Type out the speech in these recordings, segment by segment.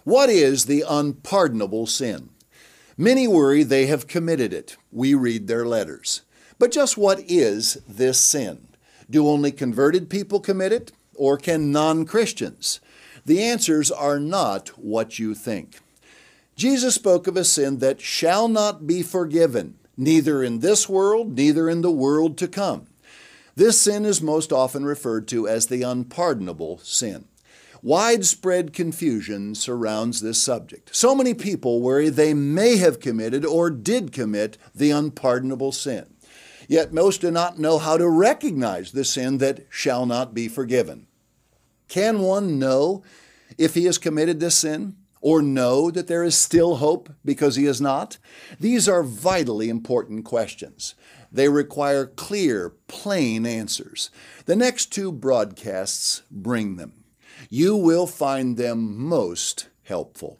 What is the unpardonable sin? Many worry they have committed it. We read their letters. But just what is this sin? Do only converted people commit it, or can non-Christians? The answers are not what you think. Jesus spoke of a sin that shall not be forgiven, neither in this world, neither in the world to come. This sin is most often referred to as the unpardonable sin. Widespread confusion surrounds this subject. So many people worry they may have committed or did commit the unpardonable sin. Yet most do not know how to recognize the sin that shall not be forgiven. Can one know if he has committed this sin, or know that there is still hope because he has not? These are vitally important questions. They require clear, plain answers. The next two broadcasts bring them. You will find them most helpful.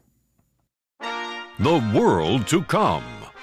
The world to come.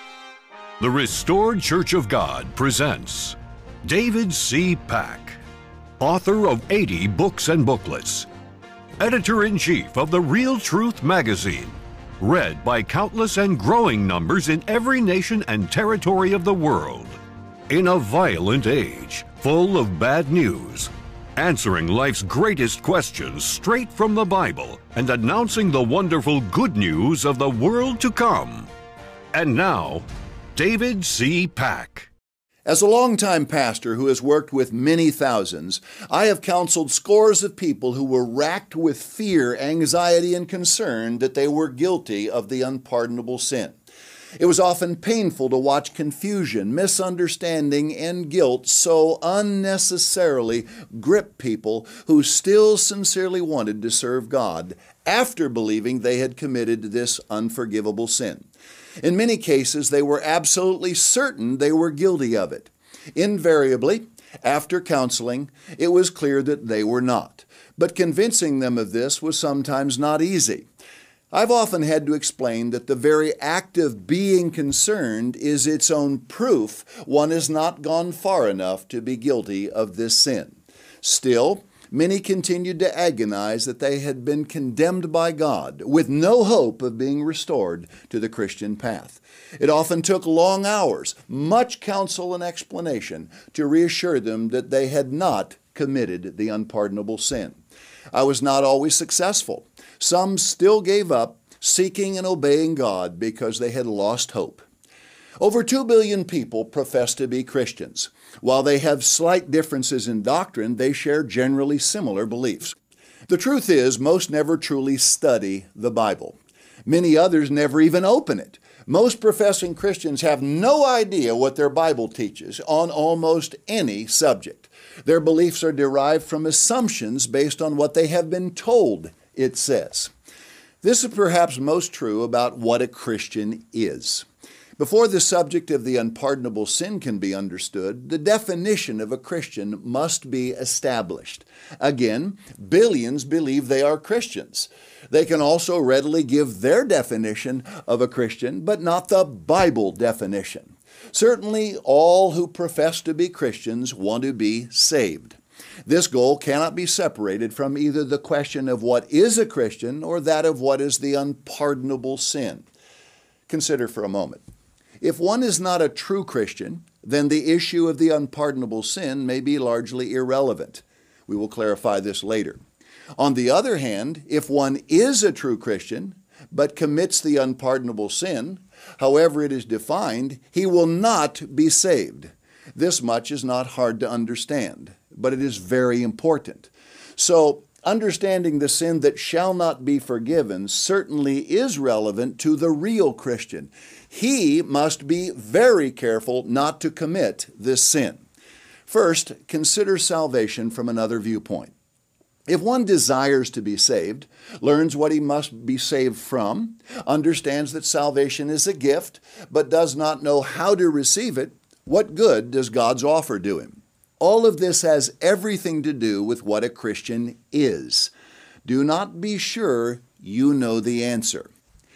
The Restored Church of God presents David C. Pack, author of 80 books and booklets, editor-in-chief of The Real Truth magazine, read by countless and growing numbers in every nation and territory of the world. In a violent age, full of bad news, answering life's greatest questions straight from the Bible and announcing the wonderful good news of the world to come. And now, David C. Pack. As a longtime pastor who has worked with many thousands, I have counseled scores of people who were racked with fear, anxiety, and concern that they were guilty of the unpardonable sin. It was often painful to watch confusion, misunderstanding, and guilt so unnecessarily grip people who still sincerely wanted to serve God after believing they had committed this unforgivable sin. In many cases, they were absolutely certain they were guilty of it. Invariably, after counseling, it was clear that they were not. But convincing them of this was sometimes not easy. I've often had to explain that the very act of being concerned is its own proof one has not gone far enough to be guilty of this sin. Still, many continued to agonize that they had been condemned by God with no hope of being restored to the Christian path. It often took long hours, much counsel and explanation to reassure them that they had not committed the unpardonable sin. I was not always successful. Some still gave up seeking and obeying God because they had lost hope. Over 2 billion people profess to be Christians. While they have slight differences in doctrine, they share generally similar beliefs. The truth is, most never truly study the Bible. Many others never even open it. Most professing Christians have no idea what their Bible teaches on almost any subject. Their beliefs are derived from assumptions based on what they have been told it says. This is perhaps most true about what a Christian is. Before the subject of the unpardonable sin can be understood, the definition of a Christian must be established. Again, billions believe they are Christians. They can also readily give their definition of a Christian, but not the Bible definition. Certainly, all who profess to be Christians want to be saved. This goal cannot be separated from either the question of what is a Christian or that of what is the unpardonable sin. Consider for a moment. If one is not a true Christian, then the issue of the unpardonable sin may be largely irrelevant. We will clarify this later. On the other hand, if one is a true Christian, but commits the unpardonable sin, however it is defined, he will not be saved. This much is not hard to understand, but it is very important. So, understanding the sin that shall not be forgiven certainly is relevant to the real Christian. He must be very careful not to commit this sin. First, consider salvation from another viewpoint. If one desires to be saved, learns what he must be saved from, understands that salvation is a gift, but does not know how to receive it, what good does God's offer do him? All of this has everything to do with what a Christian is. Do not be sure you know the answer.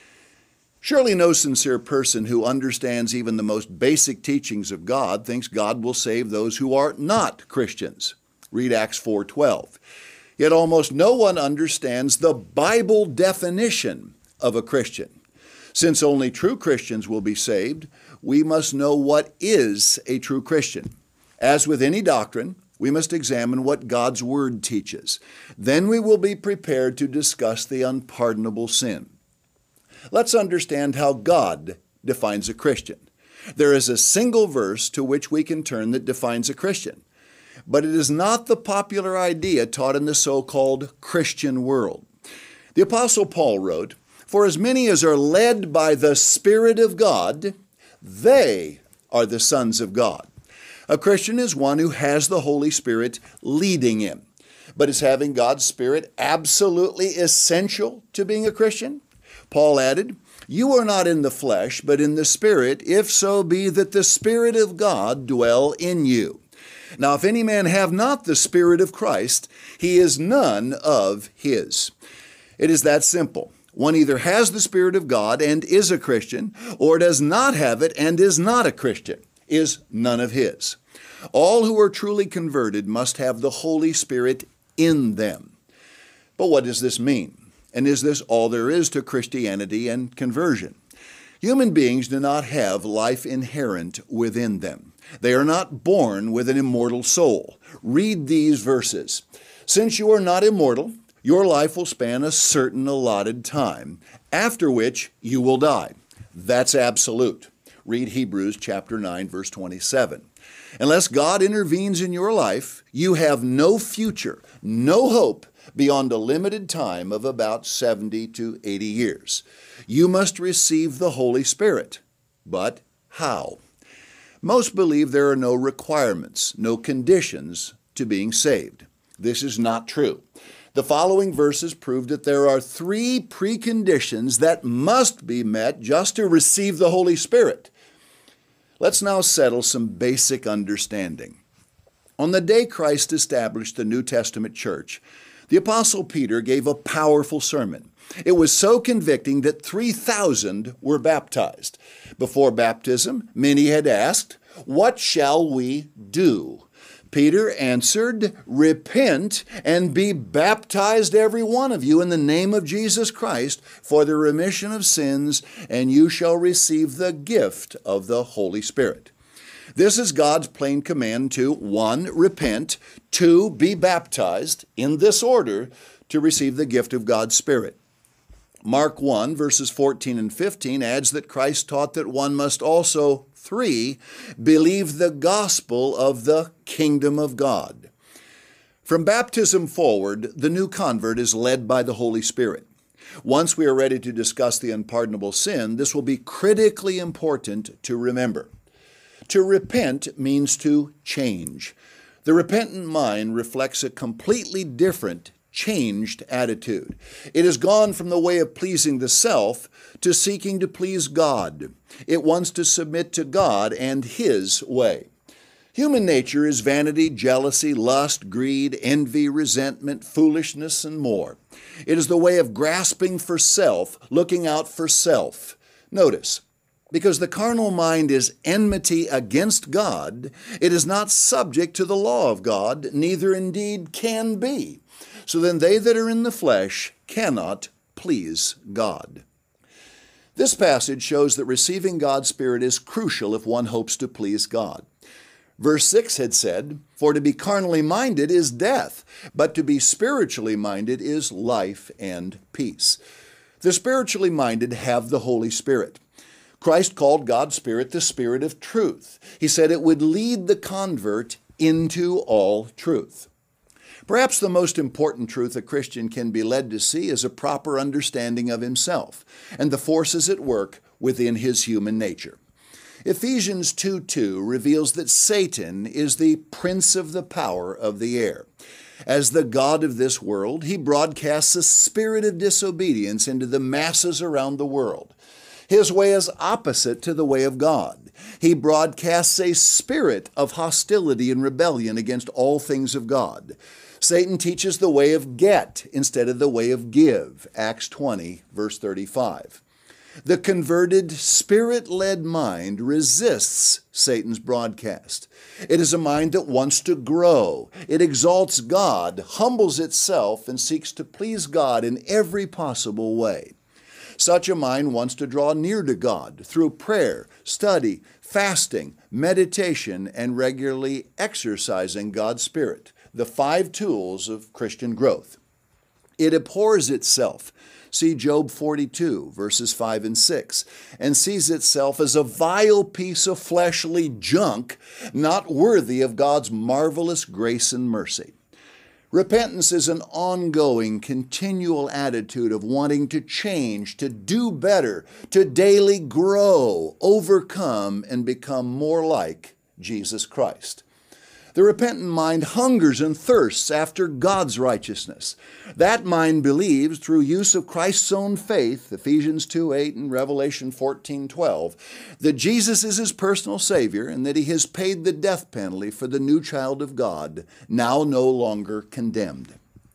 Surely no sincere person who understands even the most basic teachings of God thinks God will save those who are not Christians. Read Acts 4:12. Yet almost no one understands the Bible definition of a Christian. Since only true Christians will be saved, we must know what is a true Christian. As with any doctrine, we must examine what God's Word teaches. Then we will be prepared to discuss the unpardonable sin. Let's understand how God defines a Christian. There is a single verse to which we can turn that defines a Christian, but it is not the popular idea taught in the so-called Christian world. The Apostle Paul wrote, "For as many as are led by the Spirit of God, they are the sons of God." A Christian is one who has the Holy Spirit leading him. But is having God's Spirit absolutely essential to being a Christian? Paul added, "You are not in the flesh, but in the Spirit, if so be that the Spirit of God dwell in you. Now if any man have not the Spirit of Christ, he is none of his." It is that simple. One either has the Spirit of God and is a Christian, or does not have it and is not a Christian, is none of his. All who are truly converted must have the Holy Spirit in them. But what does this mean? And is this all there is to Christianity and conversion? Human beings do not have life inherent within them. They are not born with an immortal soul. Read these verses. "Since you are not immortal, your life will span a certain allotted time, after which you will die." That's absolute. Read Hebrews chapter 9, verse 27. Unless God intervenes in your life, you have no future, no hope beyond a limited time of about 70 to 80 years. You must receive the Holy Spirit. But how? Most believe there are no requirements, no conditions to being saved. This is not true. The following verses prove that there are 3 preconditions that must be met just to receive the Holy Spirit. Let's now settle some basic understanding. On the day Christ established the New Testament church, the Apostle Peter gave a powerful sermon. It was so convicting that 3,000 were baptized. Before baptism, many had asked, "What shall we do?" Peter answered, "Repent and be baptized every one of you in the name of Jesus Christ for the remission of sins, and you shall receive the gift of the Holy Spirit." This is God's plain command to 1. Repent, 2. Be baptized, in this order, to receive the gift of God's Spirit. Mark 1, verses 14 and 15 adds that Christ taught that one must also 3, believe the gospel of the kingdom of God. From baptism forward, the new convert is led by the Holy Spirit. Once we are ready to discuss the unpardonable sin, this will be critically important to remember. To repent means to change. The repentant mind reflects a completely different, changed attitude. It has gone from the way of pleasing the self to seeking to please God. It wants to submit to God and His way. Human nature is vanity, jealousy, lust, greed, envy, resentment, foolishness, and more. It is the way of grasping for self, looking out for self. Notice, because the carnal mind is enmity against God, it is not subject to the law of God, neither indeed can be. So then they that are in the flesh cannot please God. This passage shows that receiving God's Spirit is crucial if one hopes to please God. Verse 6 had said, "For to be carnally minded is death, but to be spiritually minded is life and peace." The spiritually minded have the Holy Spirit. Christ called God's Spirit the Spirit of truth. He said it would lead the convert into all truth. Perhaps the most important truth a Christian can be led to see is a proper understanding of himself and the forces at work within his human nature. Ephesians 2:2 reveals that Satan is the prince of the power of the air. As the god of this world, he broadcasts a spirit of disobedience into the masses around the world. His way is opposite to the way of God. He broadcasts a spirit of hostility and rebellion against all things of God. Satan teaches the way of get instead of the way of give, Acts 20, verse 35. The converted, spirit-led mind resists Satan's broadcast. It is a mind that wants to grow. It exalts God, humbles itself, and seeks to please God in every possible way. Such a mind wants to draw near to God through prayer, study, fasting, meditation, and regularly exercising God's Spirit, the 5 tools of Christian growth. It abhors itself. See Job 42, verses 5 and 6, and sees itself as a vile piece of fleshly junk, not worthy of God's marvelous grace and mercy. Repentance is an ongoing, continual attitude of wanting to change, to do better, to daily grow, overcome, and become more like Jesus Christ. The repentant mind hungers and thirsts after God's righteousness. That mind believes, through use of Christ's own faith, Ephesians 2:8 and Revelation 14:12, that Jesus is his personal Savior and that he has paid the death penalty for the new child of God, now no longer condemned.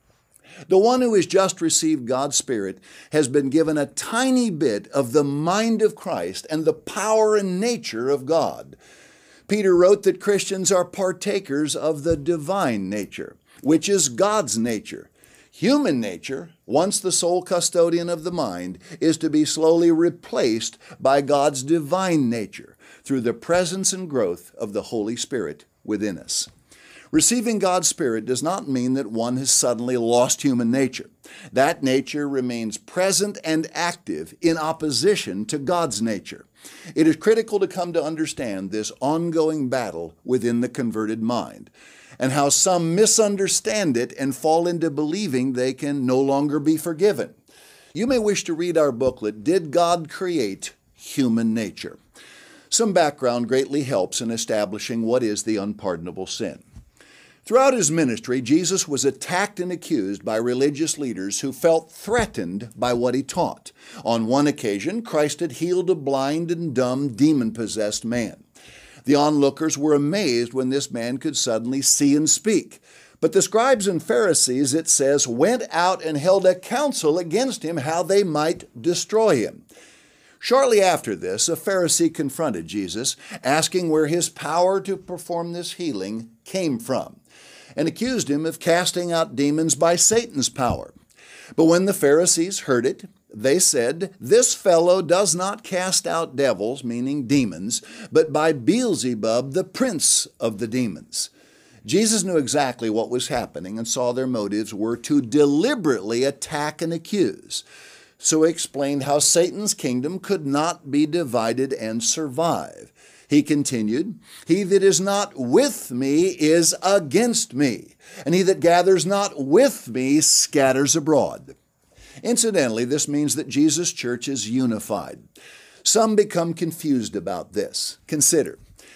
The one who has just received God's Spirit has been given a tiny bit of the mind of Christ and the power and nature of God. Peter wrote that Christians are partakers of the divine nature, which is God's nature. Human nature, once the sole custodian of the mind, is to be slowly replaced by God's divine nature through the presence and growth of the Holy Spirit within us. Receiving God's Spirit does not mean that one has suddenly lost human nature. That nature remains present and active in opposition to God's nature. It is critical to come to understand this ongoing battle within the converted mind, and how some misunderstand it and fall into believing they can no longer be forgiven. You may wish to read our booklet, Did God Create Human Nature? Some background greatly helps in establishing what is the unpardonable sin. Throughout his ministry, Jesus was attacked and accused by religious leaders who felt threatened by what he taught. On one occasion, Christ had healed a blind and dumb, demon-possessed man. The onlookers were amazed when this man could suddenly see and speak. But the scribes and Pharisees, it says, went out and held a council against him how they might destroy him. Shortly after this, a Pharisee confronted Jesus, asking where his power to perform this healing came from, and accused him of casting out demons by Satan's power. But when the Pharisees heard it, they said, "This fellow does not cast out devils," meaning demons, "but by Beelzebub, the prince of the demons." Jesus knew exactly what was happening and saw their motives were to deliberately attack and accuse. So he explained how Satan's kingdom could not be divided and survive. He continued, "He that is not with me is against me, and he that gathers not with me scatters abroad." Incidentally, this means that Jesus' church is unified. Some become confused about this. Consider,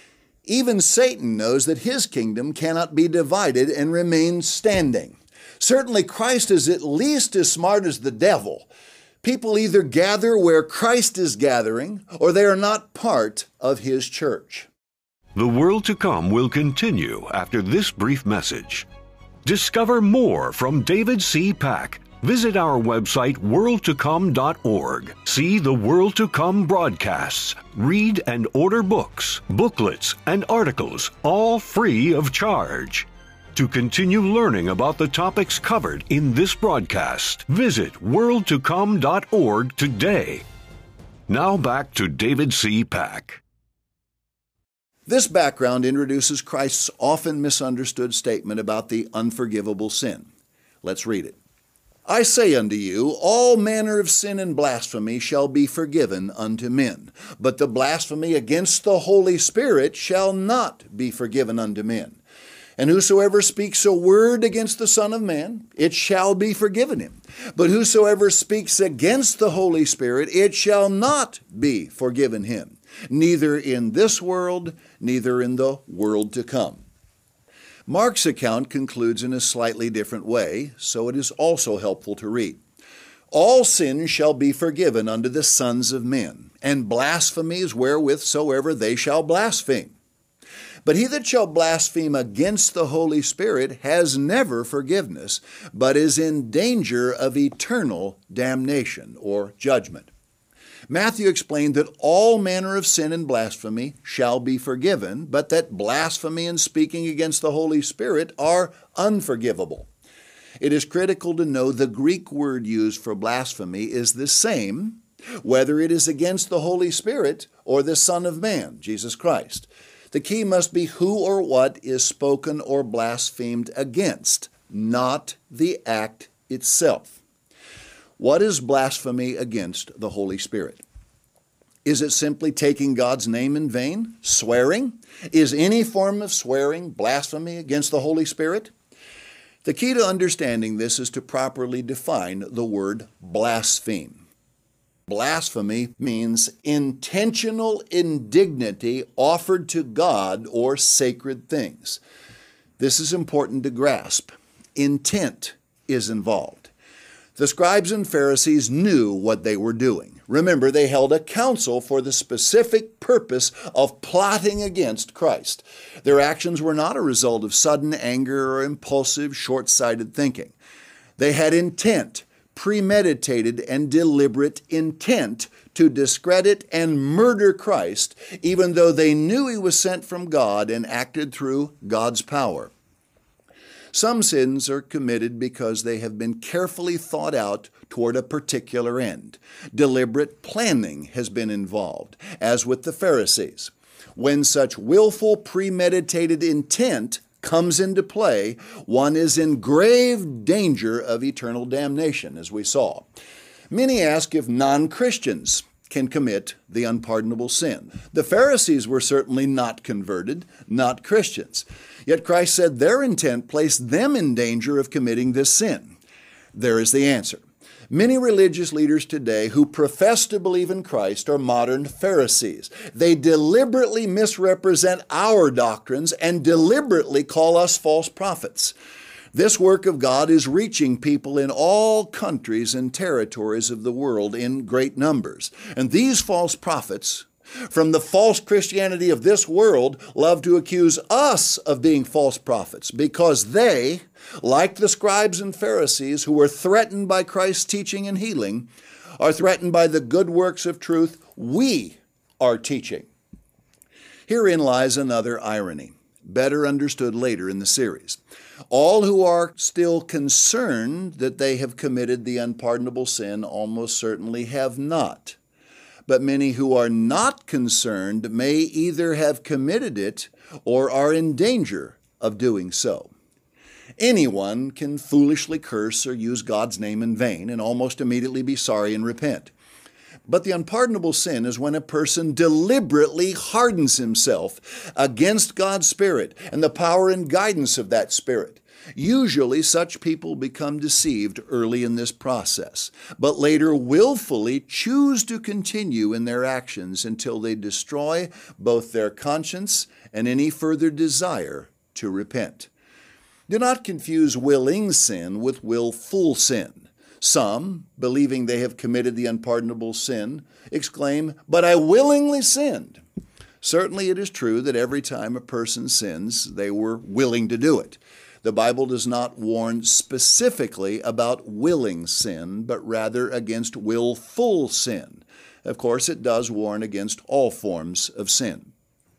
even Satan knows that his kingdom cannot be divided and remain standing. Certainly Christ is at least as smart as the devil. People either gather where Christ is gathering, or they are not part of his church. The World to Come will continue after this brief message. Discover more from David C. Pack. Visit our website, worldtocome.org. See the World to Come broadcasts. Read and order books, booklets, and articles, all free of charge. To continue learning about the topics covered in this broadcast, visit worldtocome.org today. Now back to David C. Pack. This background introduces Christ's often misunderstood statement about the unforgivable sin. Let's read it. "I say unto you, all manner of sin and blasphemy shall be forgiven unto men, but the blasphemy against the Holy Spirit shall not be forgiven unto men. And whosoever speaks a word against the Son of Man, it shall be forgiven him. But whosoever speaks against the Holy Spirit, it shall not be forgiven him, neither in this world, neither in the world to come." Mark's account concludes in a slightly different way, so it is also helpful to read. "All sins shall be forgiven unto the sons of men, and blasphemies wherewith soever they shall blaspheme. But he that shall blaspheme against the Holy Spirit has never forgiveness, but is in danger of eternal damnation," or judgment. Matthew explained that all manner of sin and blasphemy shall be forgiven, but that blasphemy and speaking against the Holy Spirit are unforgivable. It is critical to know the Greek word used for blasphemy is the same, whether it is against the Holy Spirit or the Son of Man, Jesus Christ. The key must be who or what is spoken or blasphemed against, not the act itself. What is blasphemy against the Holy Spirit? Is it simply taking God's name in vain? Swearing? Is any form of swearing blasphemy against the Holy Spirit? The key to understanding this is to properly define the word blaspheme. Blasphemy means intentional indignity offered to God or sacred things. This is important to grasp. Intent is involved. The scribes and Pharisees knew what they were doing. Remember, they held a council for the specific purpose of plotting against Christ. Their actions were not a result of sudden anger or impulsive, short-sighted thinking. They had intent, premeditated and deliberate intent to discredit and murder Christ, even though they knew he was sent from God and acted through God's power. Some sins are committed because they have been carefully thought out toward a particular end. Deliberate planning has been involved, as with the Pharisees. When such willful, premeditated intent comes into play, one is in grave danger of eternal damnation, as we saw. Many ask if non-Christians can commit the unpardonable sin. The Pharisees were certainly not converted, not Christians. Yet Christ said their intent placed them in danger of committing this sin. There is the answer. Many religious leaders today who profess to believe in Christ are modern Pharisees. They deliberately misrepresent our doctrines and deliberately call us false prophets. This work of God is reaching people in all countries and territories of the world in great numbers. And these false prophets, from the false Christianity of this world, love to accuse us of being false prophets because they, like the scribes and Pharisees who were threatened by Christ's teaching and healing, are threatened by the good works of truth we are teaching. Herein lies another irony, better understood later in the series. All who are still concerned that they have committed the unpardonable sin almost certainly have not. But many who are not concerned may either have committed it or are in danger of doing so. Anyone can foolishly curse or use God's name in vain and almost immediately be sorry and repent. But the unpardonable sin is when a person deliberately hardens himself against God's Spirit and the power and guidance of that Spirit. Usually such people become deceived early in this process, but later willfully choose to continue in their actions until they destroy both their conscience and any further desire to repent. Do not confuse willing sin with willful sin. Some, believing they have committed the unpardonable sin, exclaim, "But I willingly sinned." Certainly it is true that every time a person sins, they were willing to do it. The Bible does not warn specifically about willing sin, but rather against willful sin. Of course, it does warn against all forms of sin.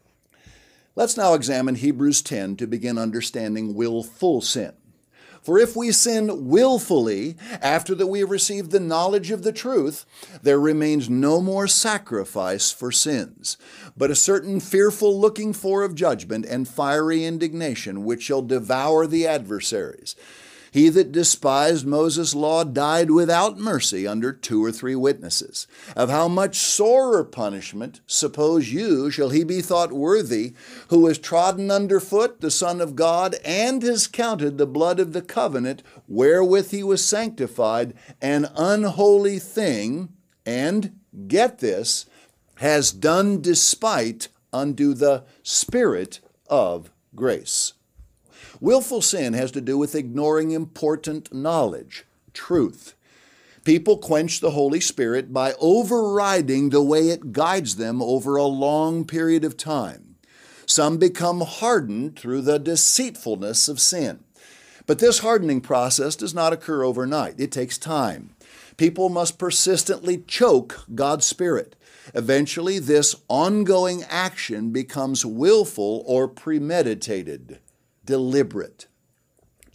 Let's now examine Hebrews 10 to begin understanding willful sin. For if we sin willfully after that we have received the knowledge of the truth, there remains no more sacrifice for sins, but a certain fearful looking for of judgment and fiery indignation which shall devour the adversaries. He that despised Moses' law died without mercy under 2 or 3 witnesses. Of how much sorer punishment, suppose you, shall he be thought worthy, who has trodden under foot the Son of God, and has counted the blood of the covenant wherewith he was sanctified an unholy thing, and, get this, has done despite unto the Spirit of grace. Willful sin has to do with ignoring important knowledge, truth. People quench the Holy Spirit by overriding the way it guides them over a long period of time. Some become hardened through the deceitfulness of sin. But this hardening process does not occur overnight. It takes time. People must persistently choke God's Spirit. Eventually, this ongoing action becomes willful or premeditated, deliberate.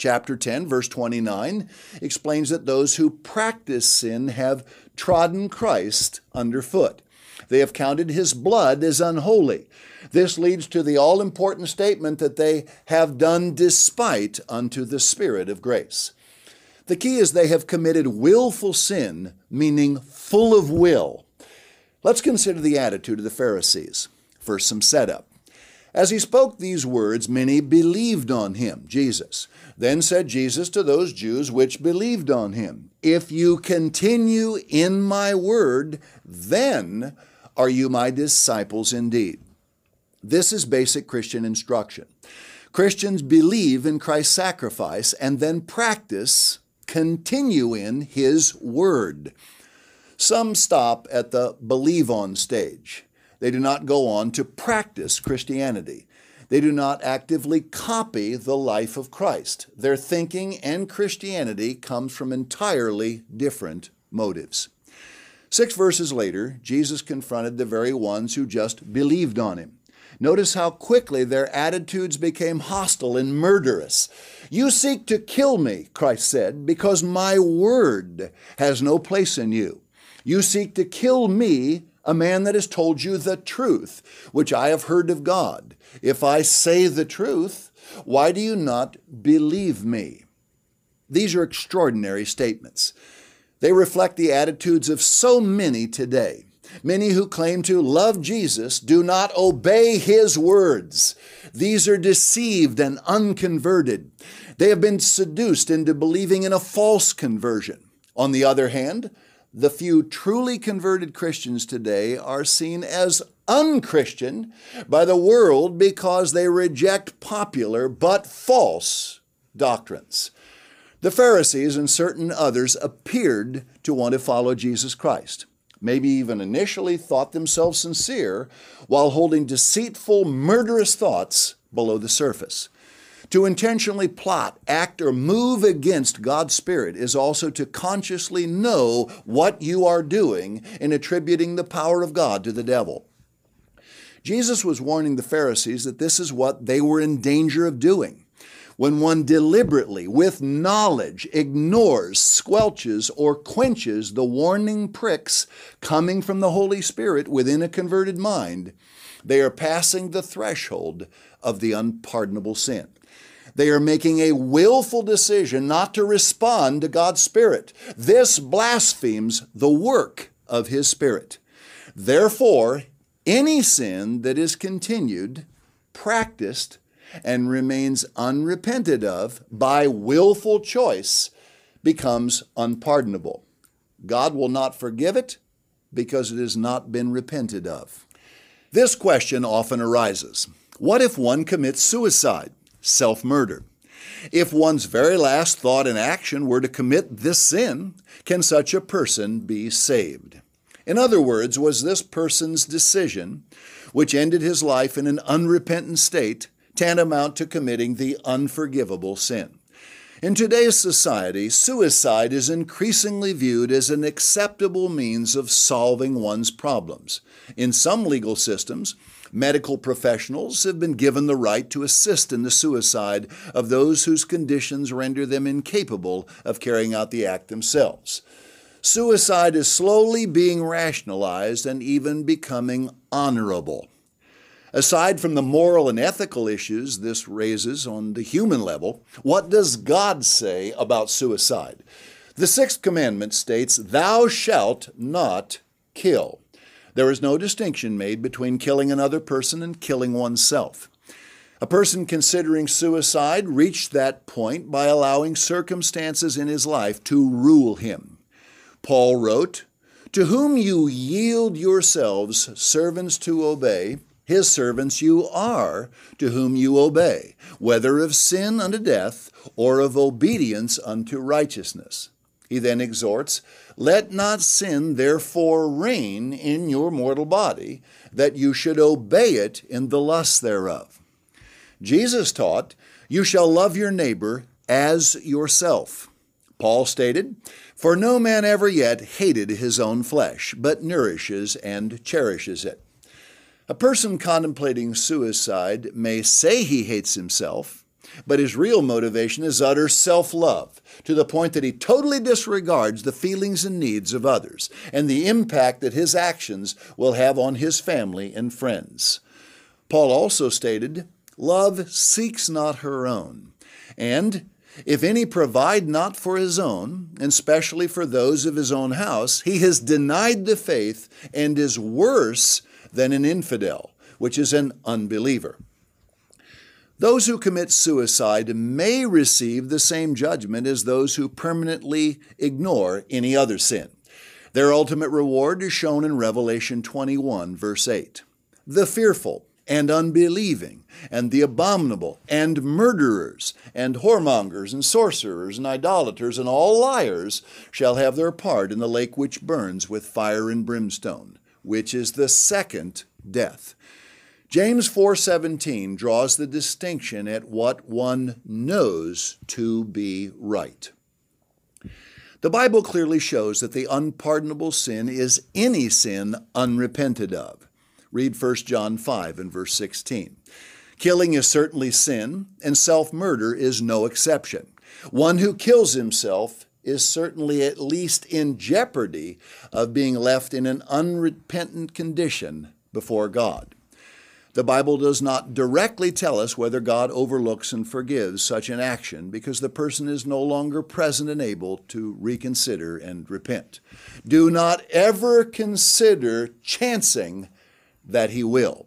Chapter 10, verse 29 explains that those who practice sin have trodden Christ underfoot. They have counted his blood as unholy. This leads to the all-important statement that they have done despite unto the Spirit of grace. The key is they have committed willful sin, meaning full of will. Let's consider the attitude of the Pharisees. First, some setup. As he spoke these words, many believed on him, Jesus. Then said Jesus to those Jews which believed on him, "If you continue in my word, then are you my disciples indeed." This is basic Christian instruction. Christians believe in Christ's sacrifice and then practice, continue in his word. Some stop at the believe on stage. They do not go on to practice Christianity. They do not actively copy the life of Christ. Their thinking and Christianity comes from entirely different motives. 6 verses later, Jesus confronted the very ones who just believed on him. Notice how quickly their attitudes became hostile and murderous. "You seek to kill me," Christ said, "because my word has no place in you. You seek to kill me, a man that has told you the truth, which I have heard of God. If I say the truth, why do you not believe me?" These are extraordinary statements. They reflect the attitudes of so many today. Many who claim to love Jesus do not obey his words. These are deceived and unconverted. They have been seduced into believing in a false conversion. On the other hand, the few truly converted Christians today are seen as unchristian by the world because they reject popular but false doctrines. The Pharisees and certain others appeared to want to follow Jesus Christ, maybe even initially thought themselves sincere while holding deceitful, murderous thoughts below the surface. To intentionally plot, act, or move against God's Spirit is also to consciously know what you are doing in attributing the power of God to the devil. Jesus was warning the Pharisees that this is what they were in danger of doing. When one deliberately, with knowledge, ignores, squelches, or quenches the warning pricks coming from the Holy Spirit within a converted mind, they are passing the threshold of the unpardonable sin. They are making a willful decision not to respond to God's Spirit. This blasphemes the work of His Spirit. Therefore, any sin that is continued, practiced, and remains unrepented of by willful choice becomes unpardonable. God will not forgive it because it has not been repented of. This question often arises. What if one commits suicide? Self-murder. If one's very last thought and action were to commit this sin, can such a person be saved? In other words, was this person's decision, which ended his life in an unrepentant state, tantamount to committing the unforgivable sin? In today's society, suicide is increasingly viewed as an acceptable means of solving one's problems. In some legal systems, medical professionals have been given the right to assist in the suicide of those whose conditions render them incapable of carrying out the act themselves. Suicide is slowly being rationalized and even becoming honorable. Aside from the moral and ethical issues this raises on the human level, what does God say about suicide? The sixth commandment states, "Thou shalt not kill." There is no distinction made between killing another person and killing oneself. A person considering suicide reached that point by allowing circumstances in his life to rule him. Paul wrote, "To whom you yield yourselves servants to obey, his servants you are, to whom you obey, whether of sin unto death or of obedience unto righteousness." He then exhorts, "Let not sin therefore reign in your mortal body, that you should obey it in the lusts thereof." Jesus taught, "You shall love your neighbor as yourself." Paul stated, "For no man ever yet hated his own flesh, but nourishes and cherishes it." A person contemplating suicide may say he hates himself, But his real motivation is utter self-love, to the point that he totally disregards the feelings and needs of others and the impact that his actions will have on his family and friends. Paul also stated, "Love seeks not her own," and "If any provide not for his own, and especially for those of his own house, he has denied the faith and is worse than an infidel," which is an unbeliever. Those who commit suicide may receive the same judgment as those who permanently ignore any other sin. Their ultimate reward is shown in Revelation 21, verse 8. "The fearful and unbelieving, and the abominable, and murderers, and whoremongers, and sorcerers, and idolaters, and all liars shall have their part in the lake which burns with fire and brimstone, which is the second death." James 4:17 draws the distinction at what one knows to be right. The Bible clearly shows that the unpardonable sin is any sin unrepented of. Read 1 John 5 and verse 16. Killing is certainly sin, and self-murder is no exception. One who kills himself is certainly at least in jeopardy of being left in an unrepentant condition before God. The Bible does not directly tell us whether God overlooks and forgives such an action because the person is no longer present and able to reconsider and repent. Do not ever consider chancing that he will.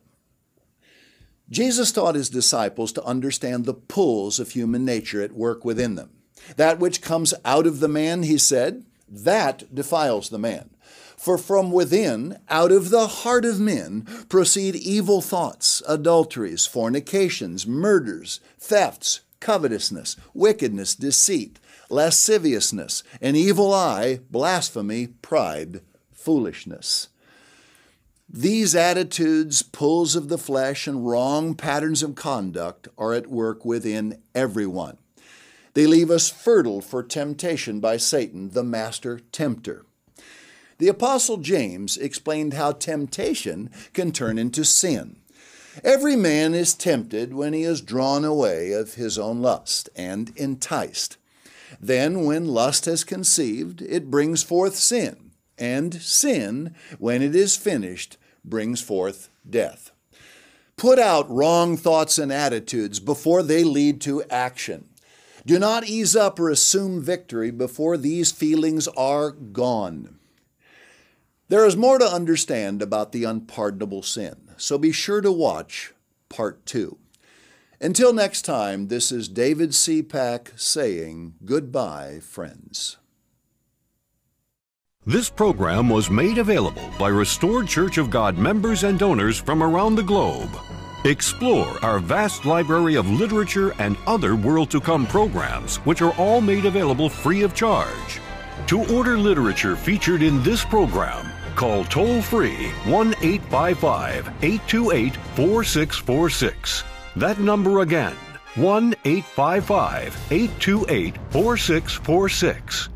Jesus taught his disciples to understand the pulls of human nature at work within them. That which comes out of the man, he said, that defiles the man. For from within, out of the heart of men, proceed evil thoughts, adulteries, fornications, murders, thefts, covetousness, wickedness, deceit, lasciviousness, an evil eye, blasphemy, pride, foolishness. These attitudes, pulls of the flesh, and wrong patterns of conduct are at work within everyone. They leave us fertile for temptation by Satan, the master tempter. The Apostle James explained how temptation can turn into sin. Every man is tempted when he is drawn away of his own lust and enticed. Then, when lust has conceived, it brings forth sin, and sin, when it is finished, brings forth death. Put out wrong thoughts and attitudes before they lead to action. Do not ease up or assume victory before these feelings are gone. There is more to understand about the unpardonable sin, so be sure to watch Part 2. Until next time, this is David C. Pack saying goodbye, friends. This program was made available by Restored Church of God members and donors from around the globe. Explore our vast library of literature and other World to Come programs, which are all made available free of charge. To order literature featured in this program, call toll-free 1-855-828-4646. That number again, 1-855-828-4646.